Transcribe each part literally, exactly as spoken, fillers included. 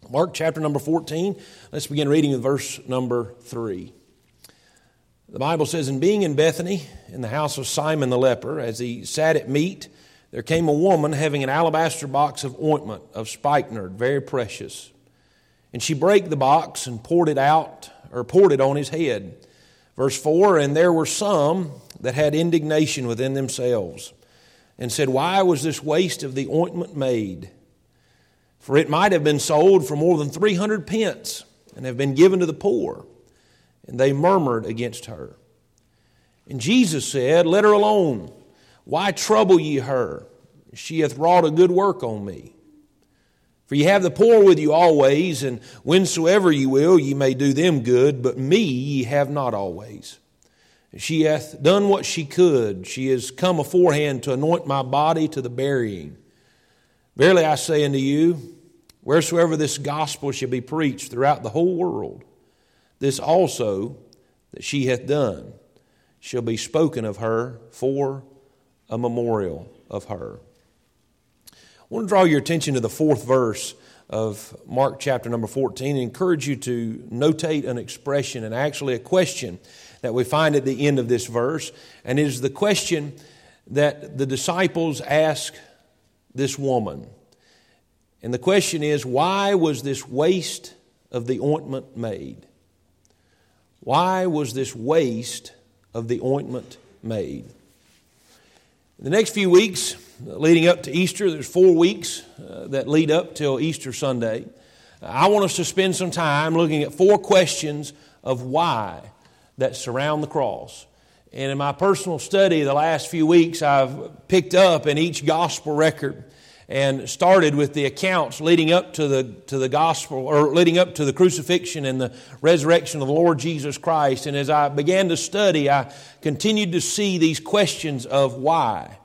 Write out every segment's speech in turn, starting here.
Mark chapter number fourteen, let's begin reading with verse number three. The Bible says, "And being in Bethany, in the house of Simon the leper, as he sat at meat, there came a woman having an alabaster box of ointment of spikenard, very precious. And she brake the box and poured it out, or poured it on his head." Verse four, "And there were some that had indignation within themselves, and said, Why was this waste of the ointment made? For it might have been sold for more than three hundred pence, and have been given to the poor. And they murmured against her. And Jesus said, Let her alone. Why trouble ye her? She hath wrought a good work on me. For ye have the poor with you always, and whensoever ye will, ye may do them good, but me ye have not always. She hath done what she could. She is come aforehand to anoint my body to the burying. Verily I say unto you, wheresoever this gospel shall be preached throughout the whole world, this also that she hath done shall be spoken of her for a memorial of her." I want to draw your attention to the fourth verse of Mark chapter number fourteen and encourage you to notate an expression and actually a question that we find at the end of this verse. And it is the question that the disciples ask this woman. And the question is, why was this waste of the ointment made? Why was this waste of the ointment made? In the next few weeks, leading up to Easter, there's four weeks uh, that lead up till Easter Sunday. I want us to spend some time looking at four questions of why that surround the cross. And in my personal study the last few weeks, I've picked up in each gospel record and started with the accounts leading up to the to the gospel, or leading up to the crucifixion and the resurrection of the Lord Jesus Christ. And as I began to study, I continued to see these questions of why.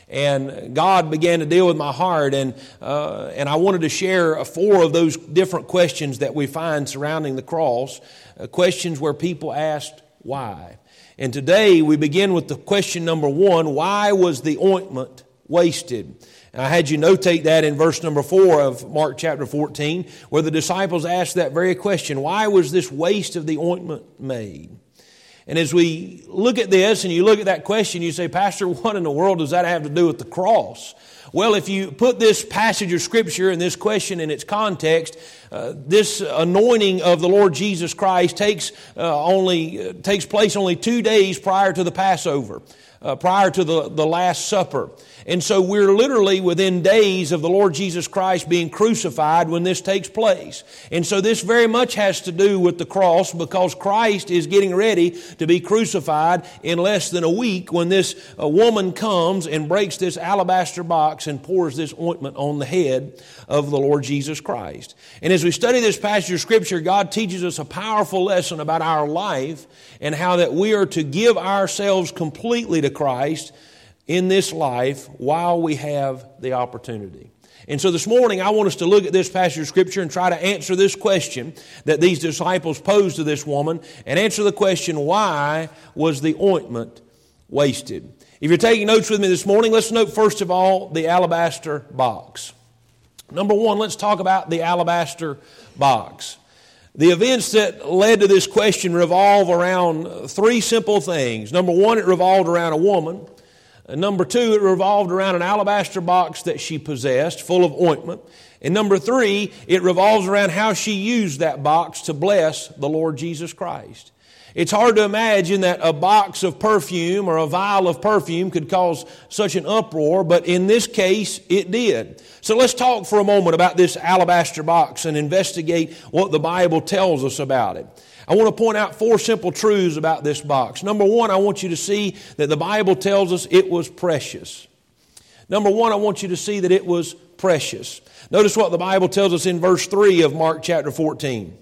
And God began to deal with my heart, and uh, and I wanted to share four of those different questions that we find surrounding the cross, uh, questions where people asked why. And today we begin with the question number one: why was the ointment wasted? And I had you notate that in verse number four of Mark chapter fourteen, where the disciples asked that very question: why was this waste of the ointment made? And as we look at this and you look at that question, you say, Pastor, what in the world does that have to do with the cross? Well, if you put this passage of Scripture and this question in its context, uh, this anointing of the Lord Jesus Christ takes uh, only uh, takes place only two days prior to the Passover, uh, prior to the, the Last Supper. And so we're literally within days of the Lord Jesus Christ being crucified when this takes place. And so this very much has to do with the cross, because Christ is getting ready to be crucified in less than a week when this uh, woman comes and breaks this alabaster box and pours this ointment on the head of the Lord Jesus Christ. And as we study this passage of Scripture, God teaches us a powerful lesson about our life and how that we are to give ourselves completely to Christ in this life while we have the opportunity. And so this morning I want us to look at this passage of Scripture and try to answer this question that these disciples posed to this woman, and answer the question, why was the ointment wasted? If you're taking notes with me this morning, let's note first of all the alabaster box. Number one, let's talk about the alabaster box. The events that led to this question revolve around three simple things. Number one, it revolved around a woman. Number two, it revolved around an alabaster box that she possessed, full of ointment. And number three, it revolves around how she used that box to bless the Lord Jesus Christ. It's hard to imagine that a box of perfume or a vial of perfume could cause such an uproar, but in this case, it did. So let's talk for a moment about this alabaster box and investigate what the Bible tells us about it. I want to point out four simple truths about this box. Number one, I want you to see that the Bible tells us it was precious. Number one, I want you to see that it was precious. Notice what the Bible tells us in verse three of Mark chapter fourteen.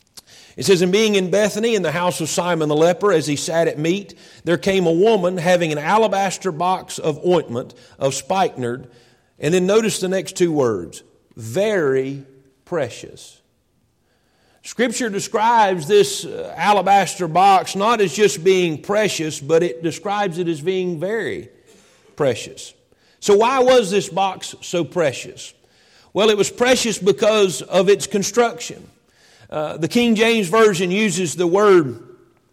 It says, "And being in Bethany in the house of Simon the leper, as he sat at meat, there came a woman having an alabaster box of ointment of spikenard." And then notice the next two words, very precious. Scripture describes this uh, alabaster box not as just being precious, but it describes it as being very precious. So why was this box so precious? Well, it was precious because of its construction. Uh, the King James Version uses the word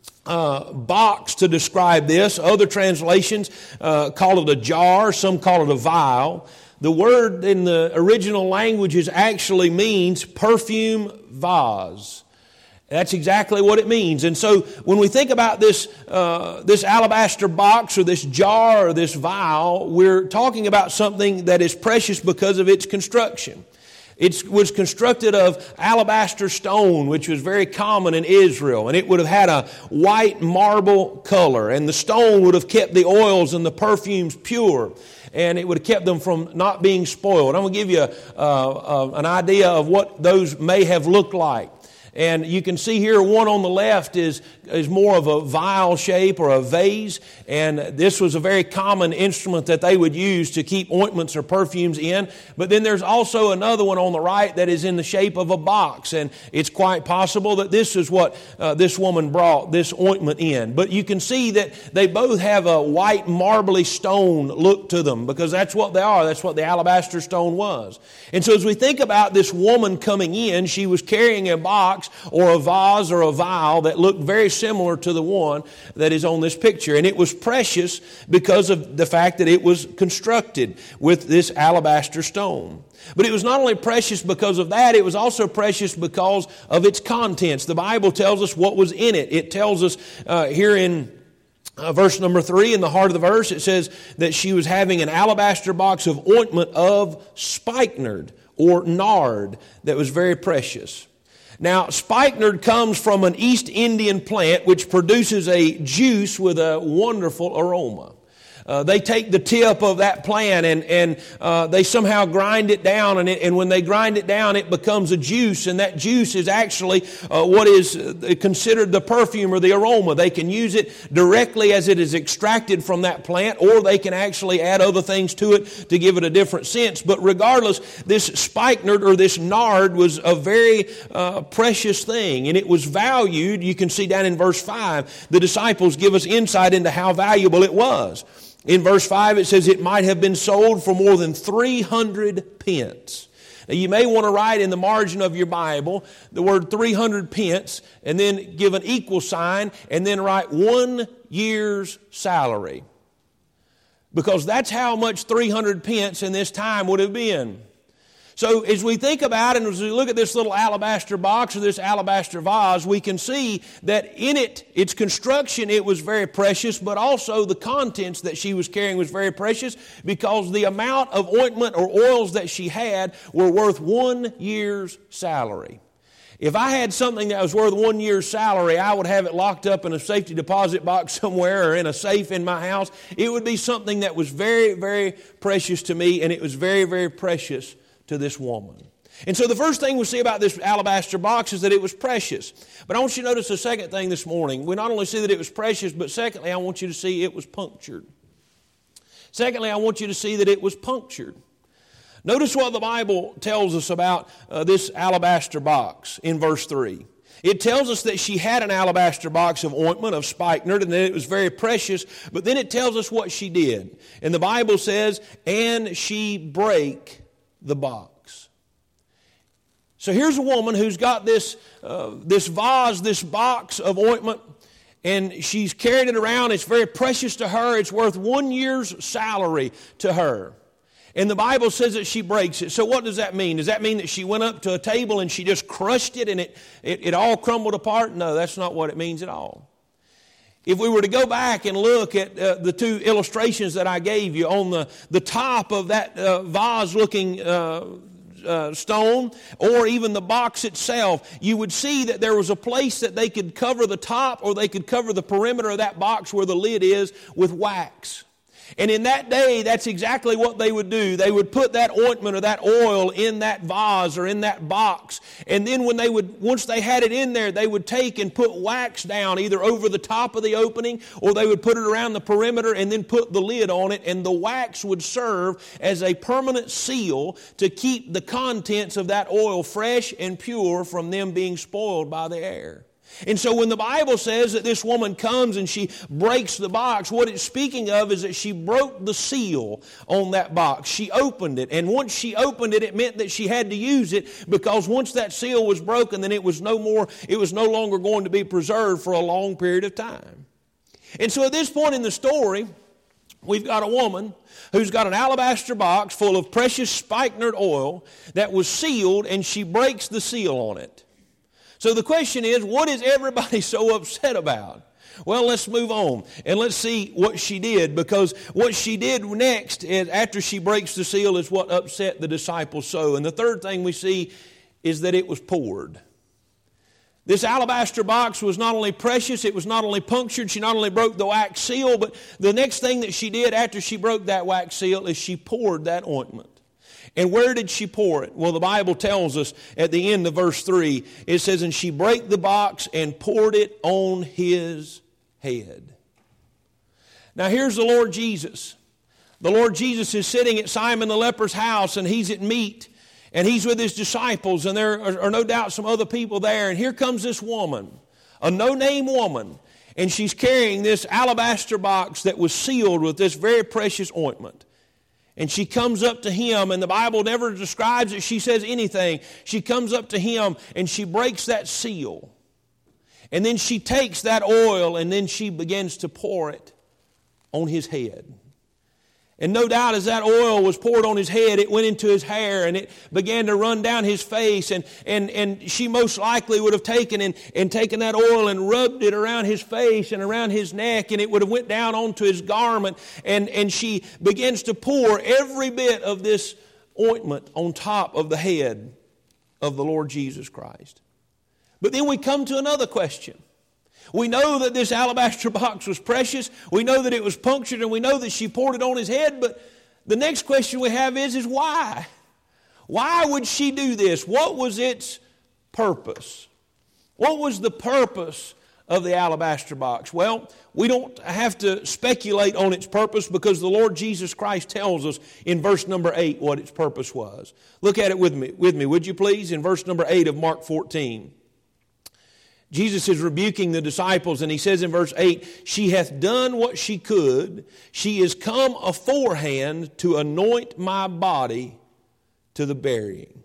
uh, box to describe this. Other translations uh, call it a jar. Some call it a vial. The word in the original languages actually means perfume vase. That's exactly what it means. And so when we think about this uh, this alabaster box or this jar or this vial, we're talking about something that is precious because of its construction. It was constructed of alabaster stone, which was very common in Israel, and it would have had a white marble color, and the stone would have kept the oils and the perfumes pure, and it would have kept them from not being spoiled. I'm going to give you a, uh, an idea of what those may have looked like. And you can see here one on the left is, is more of a vial shape or a vase. And this was a very common instrument that they would use to keep ointments or perfumes in. But then there's also another one on the right that is in the shape of a box. And it's quite possible that this is what uh, this woman brought this ointment in. But you can see that they both have a white marbly stone look to them, because that's what they are. That's what the alabaster stone was. And so as we think about this woman coming in, she was carrying a box or a vase or a vial that looked very similar to the one that is on this picture. And it was precious because of the fact that it was constructed with this alabaster stone. But it was not only precious because of that, it was also precious because of its contents. The Bible tells us what was in it. It tells us uh, here in Uh, verse number three, in the heart of the verse, it says that she was having an alabaster box of ointment of spikenard or nard that was very precious. Now, spikenard comes from an East Indian plant which produces a juice with a wonderful aroma. Uh, they take the tip of that plant and, and uh, they somehow grind it down. And, it, and when they grind it down, it becomes a juice. And that juice is actually uh, what is considered the perfume or the aroma. They can use it directly as it is extracted from that plant, or they can actually add other things to it to give it a different sense. But regardless, this spikenard or this nard was a very uh, precious thing. And it was valued. You can see down in verse five, the disciples give us insight into how valuable it was. In verse five, it says it might have been sold for more than three hundred pence. Now, you may want to write in the margin of your Bible the word three hundred pence and then give an equal sign and then write one year's salary. Because that's how much three hundred pence in this time would have been. So as we think about it, and as we look at this little alabaster box or this alabaster vase, we can see that in it, its construction, it was very precious, but also the contents that she was carrying was very precious, because the amount of ointment or oils that she had were worth one year's salary. If I had something that was worth one year's salary, I would have it locked up in a safety deposit box somewhere or in a safe in my house. It would be something that was very, very precious to me, and it was very, very precious to this woman. And so the first thing we see about this alabaster box is that it was precious. But I want you to notice the second thing this morning. We not only see that it was precious, but secondly, I want you to see it was punctured. Secondly, I want you to see that it was punctured. Notice what the Bible tells us about uh, this alabaster box in verse three. It tells us that she had an alabaster box of ointment of spikenard and that it was very precious, but then it tells us what she did. And the Bible says, and she brake the box. So here's a woman who's got this uh, this vase, this box of ointment, and she's carried it around. It's very precious to her. It's worth one year's salary to her. And the Bible says that she breaks it. So what does that mean? Does that mean that she went up to a table and she just crushed it and it, it, it all crumbled apart? No, that's not what it means at all. If we were to go back and look at uh, the two illustrations that I gave you, on the, the top of that uh, vase-looking uh, uh, stone, or even the box itself, you would see that there was a place that they could cover the top, or they could cover the perimeter of that box where the lid is, with wax. And in that day, that's exactly what they would do. They would put that ointment or that oil in that vase or in that box. And then when they would, once they had it in there, they would take and put wax down either over the top of the opening, or they would put it around the perimeter and then put the lid on it. And the wax would serve as a permanent seal to keep the contents of that oil fresh and pure from them being spoiled by the air. And so when the Bible says that this woman comes and she breaks the box, what it's speaking of is that she broke the seal on that box. She opened it. And once she opened it, it meant that she had to use it, because once that seal was broken, then it was no more, it was no longer going to be preserved for a long period of time. And so at this point in the story, we've got a woman who's got an alabaster box full of precious spikenard oil that was sealed, and she breaks the seal on it. So the question is, what is everybody so upset about? Well, let's move on and let's see what she did, because what she did next is, after she breaks the seal, is what upset the disciples so. And the third thing we see is that it was poured. This alabaster box was not only precious, it was not only punctured, she not only broke the wax seal, but the next thing that she did after she broke that wax seal is she poured that ointment. And where did she pour it? Well, the Bible tells us at the end of verse three, it says, and she brake the box and poured it on his head. Now here's the Lord Jesus. The Lord Jesus is sitting at Simon the leper's house, and he's at meat, and he's with his disciples, and there are, are no doubt some other people there. And here comes this woman, a no-name woman, and she's carrying this alabaster box that was sealed with this very precious ointment. And she comes up to him, and the Bible never describes it. She says anything. She comes up to him, and she breaks that seal. And then she takes that oil, and then she begins to pour it on his head. And no doubt as that oil was poured on his head, it went into his hair, and it began to run down his face. And, and, and she most likely would have taken and, and taken that oil and rubbed it around his face and around his neck, and it would have went down onto his garment. And, and she begins to pour every bit of this ointment on top of the head of the Lord Jesus Christ. But then we come to another question. We know that this alabaster box was precious. We know that it was punctured, and we know that she poured it on his head. But the next question we have is, is why? Why would she do this? What was its purpose? What was the purpose of the alabaster box? Well, we don't have to speculate on its purpose, because the Lord Jesus Christ tells us in verse number eight what its purpose was. Look at it with me, with me, would you please? In verse number eight of Mark fourteen. Jesus is rebuking the disciples, and he says in verse eight, she hath done what she could. She is come aforehand to anoint my body to the burying.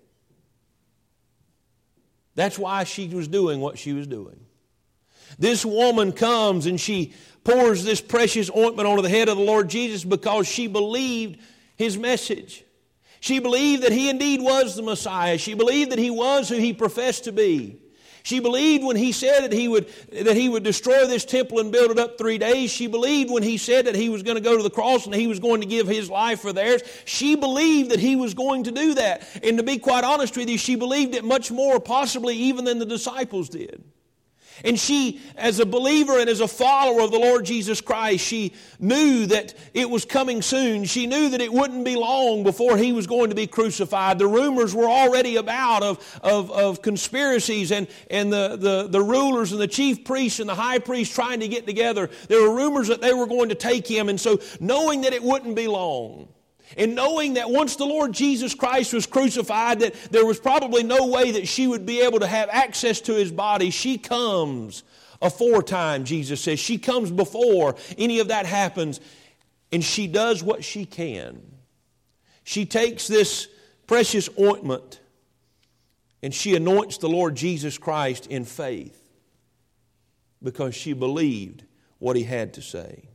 That's why she was doing what she was doing. This woman comes and she pours this precious ointment onto the head of the Lord Jesus because she believed his message. She believed that he indeed was the Messiah. She believed that he was who he professed to be. She believed when he said that he would that he would destroy this temple and build it up three days. She believed when he said that he was going to go to the cross and he was going to give his life for theirs. She believed that he was going to do that. And to be quite honest with you, she believed it much more possibly even than the disciples did. And she, as a believer and as a follower of the Lord Jesus Christ, she knew that it was coming soon. She knew that it wouldn't be long before he was going to be crucified. The rumors were already about of, of, of conspiracies and, and the, the, the rulers and the chief priests and the high priests trying to get together. There were rumors that they were going to take him. And so knowing that it wouldn't be long, and knowing that once the Lord Jesus Christ was crucified, that there was probably no way that she would be able to have access to his body, she comes aforetime, Jesus says. She comes before any of that happens, and she does what she can. She takes this precious ointment, and she anoints the Lord Jesus Christ in faith because she believed what he had to say.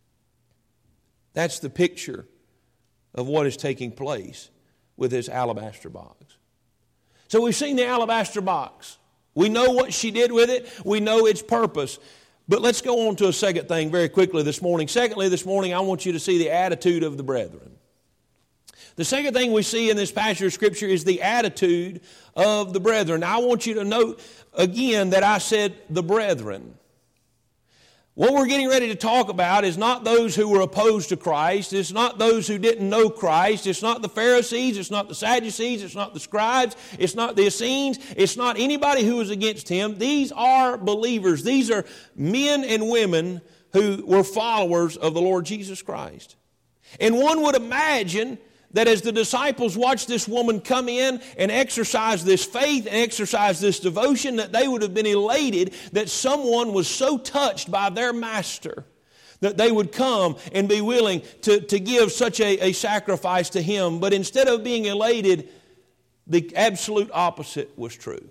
That's the picture of what is taking place with this alabaster box. So we've seen the alabaster box. We know what she did with it. We know its purpose. But let's go on to a second thing very quickly this morning. Secondly, this morning I want you to see the attitude of the brethren. The second thing we see in this passage of Scripture is the attitude of the brethren. Now, I want you to note again that I said the brethren. What we're getting ready to talk about is not those who were opposed to Christ. It's not those who didn't know Christ. It's not the Pharisees. It's not the Sadducees. It's not the scribes. It's not the Essenes. It's not anybody who was against him. These are believers. These are men and women who were followers of the Lord Jesus Christ. And one would imagine that as the disciples watched this woman come in and exercise this faith and exercise this devotion, that they would have been elated that someone was so touched by their master that they would come and be willing to, to give such a, a sacrifice to him. But instead of being elated, the absolute opposite was true.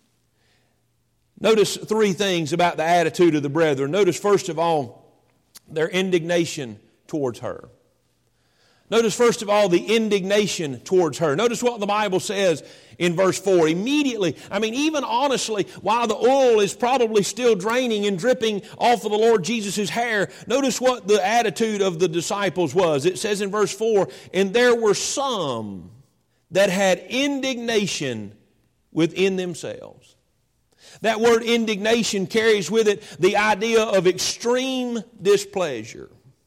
Notice three things about the attitude of the brethren. Notice, first of all, their indignation towards her. Notice, first of all, the indignation towards her. Notice what the Bible says in verse four. Immediately, I mean, even honestly, while the oil is probably still draining and dripping off of the Lord Jesus' hair, notice what the attitude of the disciples was. It says in verse four, and there were some that had indignation within themselves. That word indignation carries with it the idea of extreme displeasure.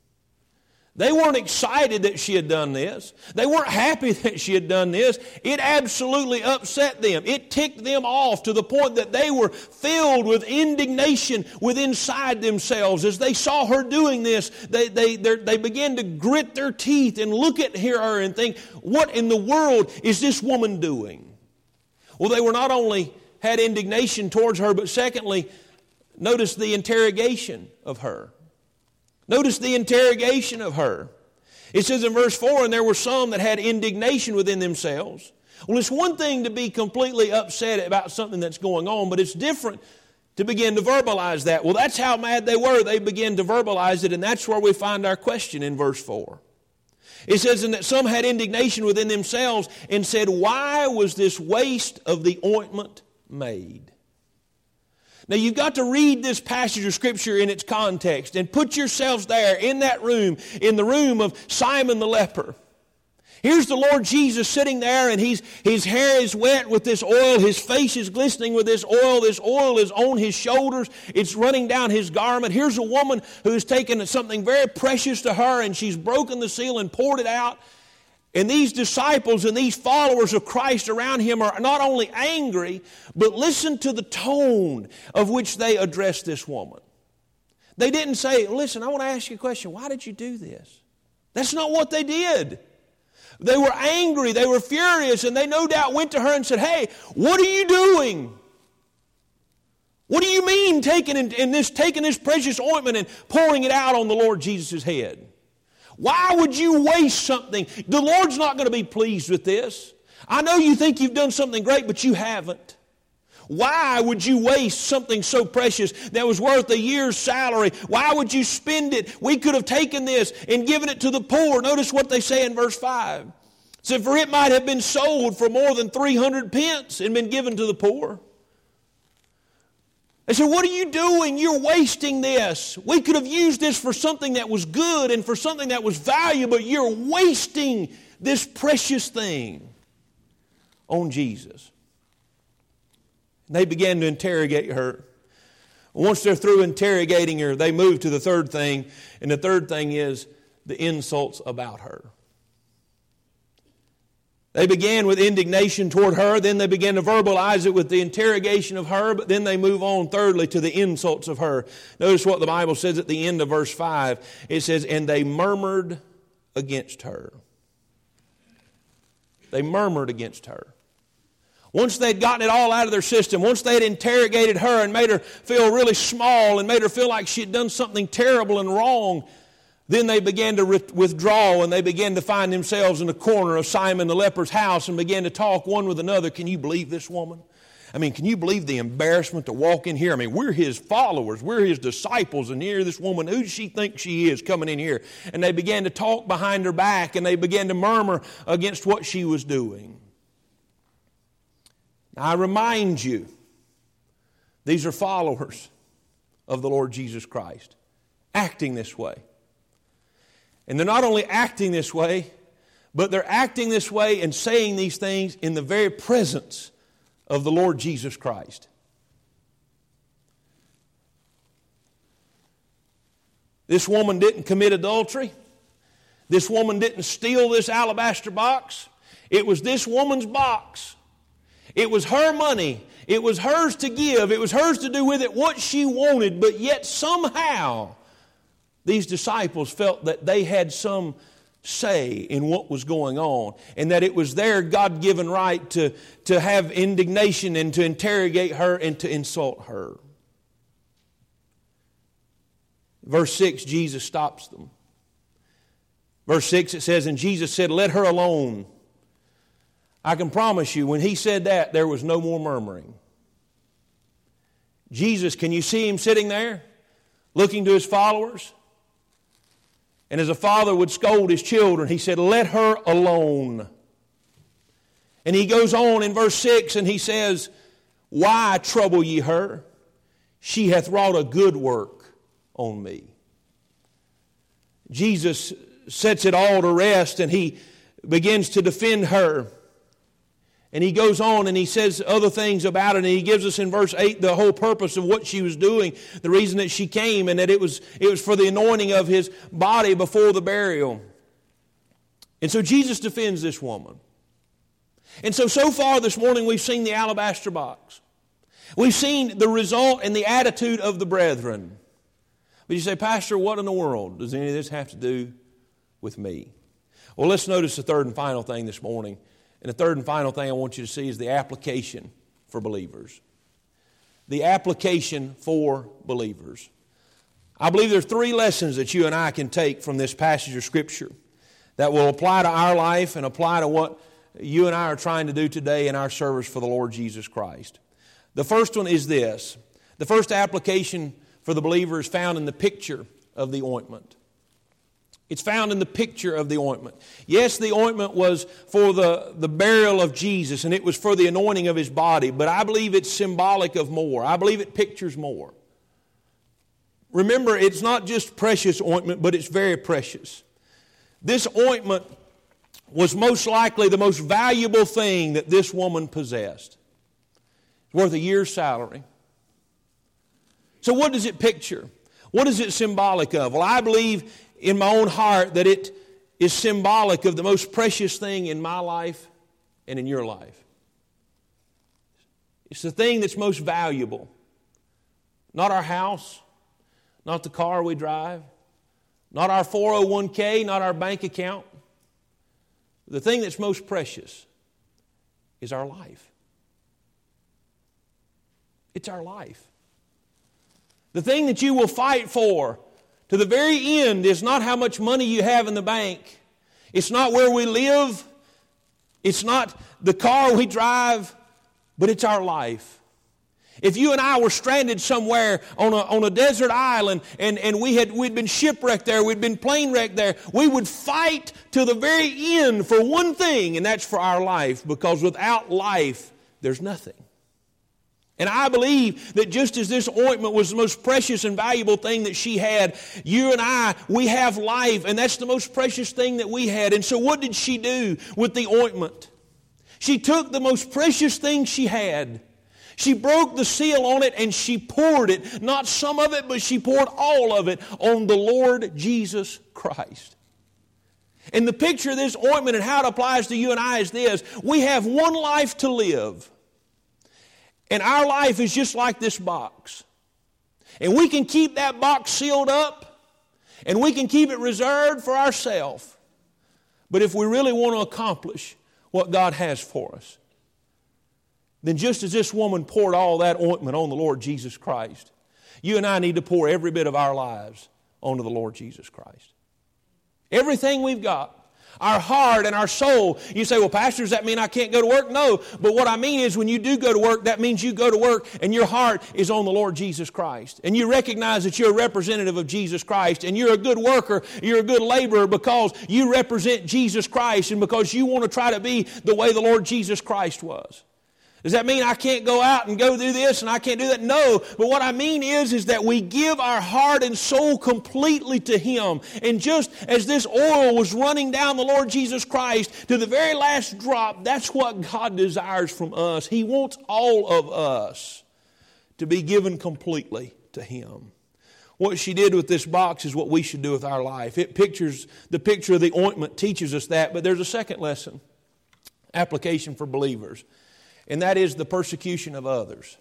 They weren't excited that she had done this. They weren't happy that she had done this. It absolutely upset them. It ticked them off to the point that they were filled with indignation within inside themselves. As they saw her doing this, they, they, they began to grit their teeth and look at her and think, what in the world is this woman doing? Well, they were not only had indignation towards her, but secondly, notice the interrogation of her. Notice the interrogation of her. It says in verse four, and there were some that had indignation within themselves. Well, it's one thing to be completely upset about something that's going on, but it's different to begin to verbalize that. Well, that's how mad they were. They began to verbalize it, and that's where we find our question in verse four. It says, and that some had indignation within themselves and said, why was this waste of the ointment made? Now, you've got to read this passage of Scripture in its context and put yourselves there in that room, in the room of Simon the leper. Here's the Lord Jesus sitting there, and he's, his hair is wet with this oil. His face is glistening with this oil. This oil is on his shoulders. It's running down his garment. Here's a woman who's taken something very precious to her, and she's broken the seal and poured it out. And these disciples and these followers of Christ around him are not only angry, but listen to the tone of which they address this woman. They didn't say, listen, I want to ask you a question. Why did you do this? That's not what they did. They were angry. They were furious. And they no doubt went to her and said, hey, what are you doing? What do you mean taking, in this, taking this precious ointment and pouring it out on the Lord Jesus' head? Why would you waste something? The Lord's not going to be pleased with this. I know you think you've done something great, but you haven't. Why would you waste something so precious that was worth a year's salary? Why would you spend it? We could have taken this and given it to the poor. Notice what they say in verse five. It said, for it might have been sold for more than three hundred pence and been given to the poor. They said, what are you doing? You're wasting this. We could have used this for something that was good and for something that was valuable. You're wasting this precious thing on Jesus. And they began to interrogate her. Once they're through interrogating her, they move to the third thing. And the third thing is the insults about her. They began with indignation toward her, then they began to verbalize it with the interrogation of her, but then they move on thirdly to the insults of her. Notice what the Bible says at the end of verse five. It says, and they murmured against her. They murmured against her. Once they'd gotten it all out of their system, once they'd interrogated her and made her feel really small and made her feel like she had done something terrible and wrong, then they began to withdraw and they began to find themselves in the corner of Simon the leper's house and began to talk one with another. Can you believe this woman? I mean, can you believe the embarrassment to walk in here? I mean, we're his followers. We're his disciples. And here this woman, who does she think she is coming in here? And they began to talk behind her back and they began to murmur against what she was doing. Now, I remind you, these are followers of the Lord Jesus Christ, acting this way. And they're not only acting this way, but they're acting this way and saying these things in the very presence of the Lord Jesus Christ. This woman didn't commit adultery. This woman didn't steal this alabaster box. It was this woman's box. It was her money. It was hers to give. It was hers to do with it what she wanted, but yet somehow these disciples felt that they had some say in what was going on, and that it was their God-given right to, to have indignation and to interrogate her and to insult her. Verse six, Jesus stops them. Verse six, it says, and Jesus said, let her alone. I can promise you, when he said that, there was no more murmuring. Jesus, can you see him sitting there, looking to his followers? And as a father would scold his children, he said, let her alone. And he goes on in verse six and he says, why trouble ye her? She hath wrought a good work on me. Jesus sets it all to rest and he begins to defend her. And he goes on and he says other things about it. And he gives us in verse eight the whole purpose of what she was doing, the reason that she came, and that it was, it was for the anointing of his body before the burial. And so Jesus defends this woman. And so, so far this morning we've seen the alabaster box. We've seen the result and the attitude of the brethren. But you say, Pastor, what in the world does any of this have to do with me? Well, let's notice the third and final thing this morning. And the third and final thing I want you to see is the application for believers. The application for believers. I believe there are three lessons that you and I can take from this passage of Scripture that will apply to our life and apply to what you and I are trying to do today in our service for the Lord Jesus Christ. The first one is this. The first application for the believer is found in the picture of the ointment. It's found in the picture of the ointment. Yes, the ointment was for the, the burial of Jesus, and it was for the anointing of his body, but I believe it's symbolic of more. I believe it pictures more. Remember, it's not just precious ointment, but it's very precious. This ointment was most likely the most valuable thing that this woman possessed. It's worth a year's salary. So what does it picture? What is it symbolic of? Well, I believe in my own heart that it is symbolic of the most precious thing in my life and in your life. It's the thing that's most valuable. Not our house, not the car we drive, not our four oh one k, not our bank account. The thing that's most precious is our life. It's our life. The thing that you will fight for to the very end is not how much money you have in the bank. It's not where we live. It's not the car we drive, but it's our life. If you and I were stranded somewhere on a, on a desert island and, and we had, we'd been shipwrecked there, we'd been plane wrecked there, we would fight to the very end for one thing, and that's for our life, because without life, there's nothing. And I believe that just as this ointment was the most precious and valuable thing that she had, you and I, we have life, and that's the most precious thing that we had. And so what did she do with the ointment? She took the most precious thing she had. She broke the seal on it and she poured it, not some of it, but she poured all of it on the Lord Jesus Christ. And the picture of this ointment and how it applies to you and I is this: we have one life to live. And our life is just like this box. And we can keep that box sealed up, and we can keep it reserved for ourselves. But if we really want to accomplish what God has for us, then just as this woman poured all that ointment on the Lord Jesus Christ, you and I need to pour every bit of our lives onto the Lord Jesus Christ. Everything we've got. Our heart and our soul. You say, well, Pastor, does that mean I can't go to work? No. But what I mean is when you do go to work, that means you go to work and your heart is on the Lord Jesus Christ. And you recognize that you're a representative of Jesus Christ. And you're a good worker, you're a good laborer because you represent Jesus Christ and because you want to try to be the way the Lord Jesus Christ was. Does that mean I can't go out and go do this and I can't do that? No. But what I mean is, is that we give our heart and soul completely to Him. And just as this oil was running down the Lord Jesus Christ to the very last drop, that's what God desires from us. He wants all of us to be given completely to Him. What she did with this box is what we should do with our life. It pictures, the picture of the ointment teaches us that. But there's a second lesson, application for believers. And that is the persecution of others.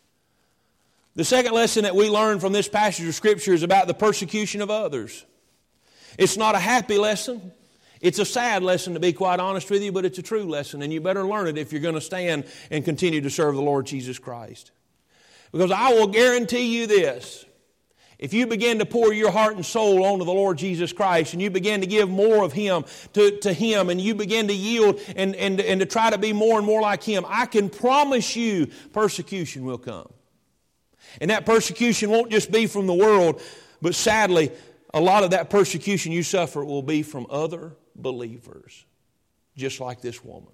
The second lesson that we learn from this passage of Scripture is about the persecution of others. It's not a happy lesson. It's a sad lesson, to be quite honest with you, but it's a true lesson, and you better learn it if you're going to stand and continue to serve the Lord Jesus Christ. Because I will guarantee you this. If you begin to pour your heart and soul onto the Lord Jesus Christ, and you begin to give more of Him to, to Him, and you begin to yield and, and, and to try to be more and more like Him, I can promise you persecution will come. And that persecution won't just be from the world, but sadly, a lot of that persecution you suffer will be from other believers, just like this woman.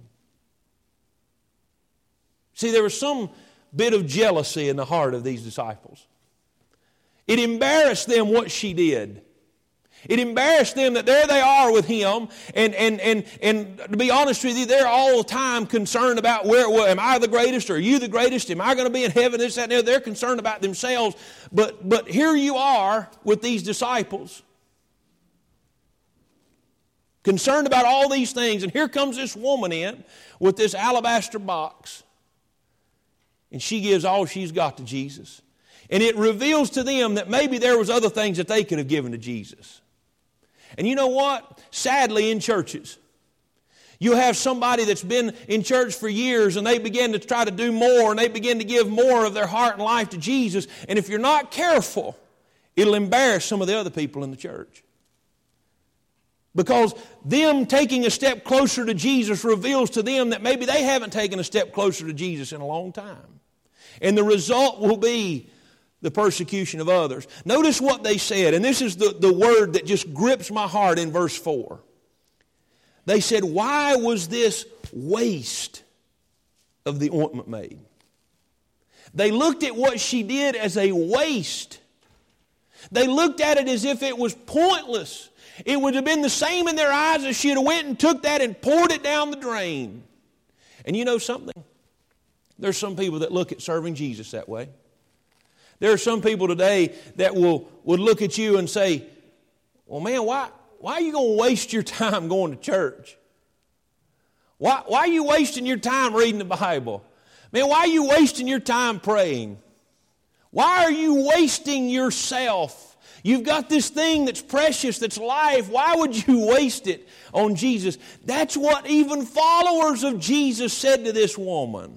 See, there was some bit of jealousy in the heart of these disciples. It embarrassed them what she did. It embarrassed them that there they are with Him, and and and and to be honest with you, they're all the time concerned about where, well, am I the greatest, or are you the greatest? Am I going to be in heaven? This, that, and the other. They're concerned about themselves. But but here you are with these disciples, concerned about all these things, and here comes this woman in with this alabaster box, and she gives all she's got to Jesus. And it reveals to them that maybe there was other things that they could have given to Jesus. And you know what? Sadly, in churches, you have somebody that's been in church for years, and they begin to try to do more, and they begin to give more of their heart and life to Jesus. And if you're not careful, it'll embarrass some of the other people in the church. Because them taking a step closer to Jesus reveals to them that maybe they haven't taken a step closer to Jesus in a long time. And the result will be the persecution of others. Notice what they said, and this is the, the word that just grips my heart in verse four. They said, why was this waste of the ointment made? They looked at what she did as a waste. They looked at it as if it was pointless. It would have been the same in their eyes if she had went and took that and poured it down the drain. And you know something? There's some people that look at serving Jesus that way. There are some people today that will would look at you and say, well, man, why, why are you going to waste your time going to church? Why, why are you wasting your time reading the Bible? Man, why are you wasting your time praying? Why are you wasting yourself? You've got this thing that's precious, that's life. Why would you waste it on Jesus? That's what even followers of Jesus said to this woman.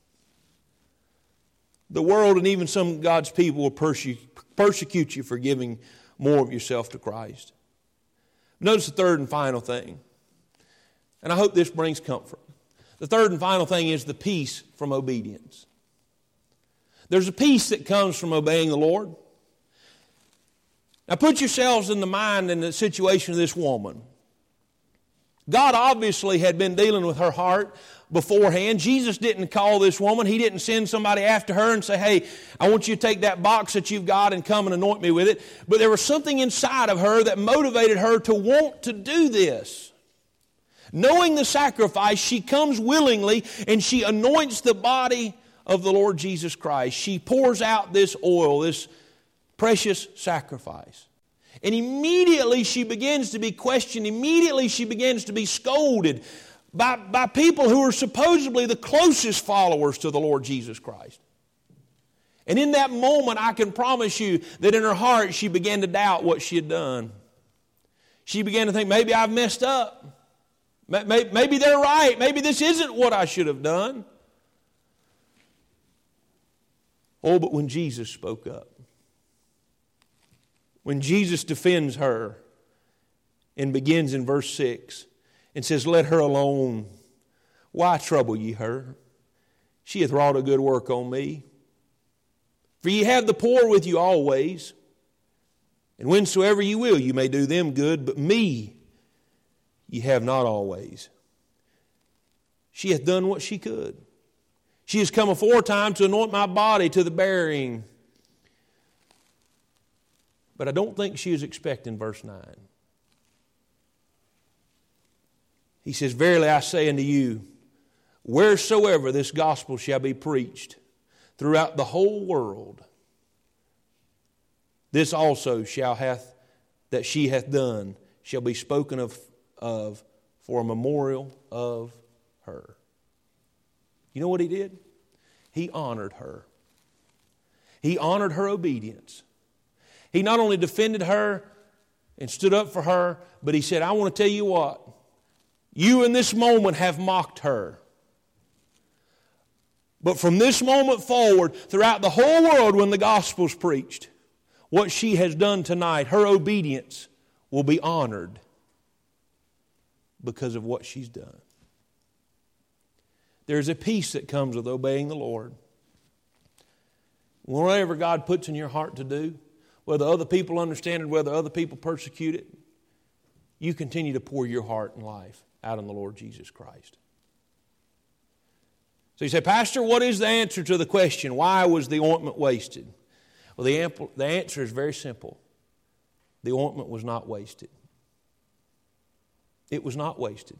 The world and even some of God's people will perse- persecute you for giving more of yourself to Christ. Notice the third and final thing. And I hope this brings comfort. The third and final thing is the peace from obedience. There's a peace that comes from obeying the Lord. Now put yourselves in the mind and the situation of this woman. God obviously had been dealing with her heart beforehand. Jesus didn't call this woman. He didn't send somebody after her and say, hey, I want you to take that box that you've got and come and anoint me with it. But there was something inside of her that motivated her to want to do this. Knowing the sacrifice, she comes willingly and she anoints the body of the Lord Jesus Christ. She pours out this oil, this precious sacrifice. And immediately she begins to be questioned. Immediately she begins to be scolded by, by people who are supposedly the closest followers to the Lord Jesus Christ. And in that moment, I can promise you that in her heart she began to doubt what she had done. She began to think, maybe I've messed up. Maybe they're right. Maybe this isn't what I should have done. Oh, but when Jesus spoke up, when Jesus defends her and begins in verse six and says, let her alone. Why trouble ye her? She hath wrought a good work on me. For ye have the poor with you always, and whensoever ye will, you may do them good, but me ye have not always. She hath done what she could. She has come aforetime to anoint my body to the burying. But I don't think she is expecting verse nine. He says, verily I say unto you, wheresoever this gospel shall be preached throughout the whole world, this also shall hath that she hath done shall be spoken of, of for a memorial of her. You know what he did? He honored her. He honored her obedience. He not only defended her and stood up for her, but he said, I want to tell you what, You in this moment have mocked her. But from this moment forward, throughout the whole world when the gospel's preached, what she has done tonight, her obedience will be honored because of what she's done. There's a peace that comes with obeying the Lord. Whatever God puts in your heart to do, whether other people understand it, whether other people persecute it, you continue to pour your heart and life out on the Lord Jesus Christ. So you say, Pastor, what is the answer to the question, why was the ointment wasted? Well, the, ample, the answer is very simple. The ointment was not wasted. It was not wasted.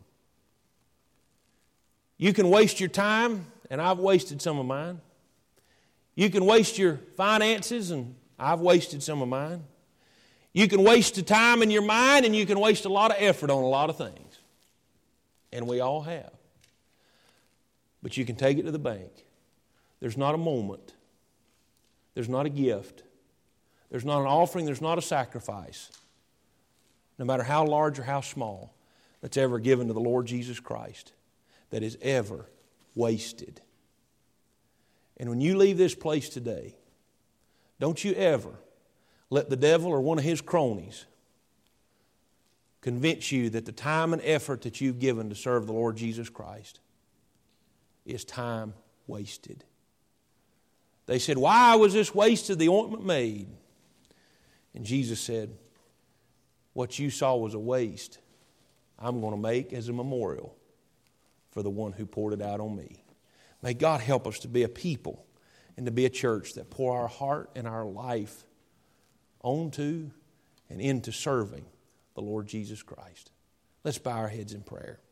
You can waste your time, and I've wasted some of mine. You can waste your finances, and I've wasted some of mine. You can waste the time in your mind, and you can waste a lot of effort on a lot of things. And we all have. But you can take it to the bank. There's not a moment. There's not a gift. There's not an offering. There's not a sacrifice, no matter how large or how small, that's ever given to the Lord Jesus Christ, that is ever wasted. And when you leave this place today, don't you ever let the devil or one of his cronies convince you that the time and effort that you've given to serve the Lord Jesus Christ is time wasted. They said, why was this wasted, the ointment made? And Jesus said, what you saw was a waste. I'm going to make as a memorial for the one who poured it out on me. May God help us to be a people and to be a church that pour our heart and our life onto and into serving the Lord Jesus Christ. Let's bow our heads in prayer.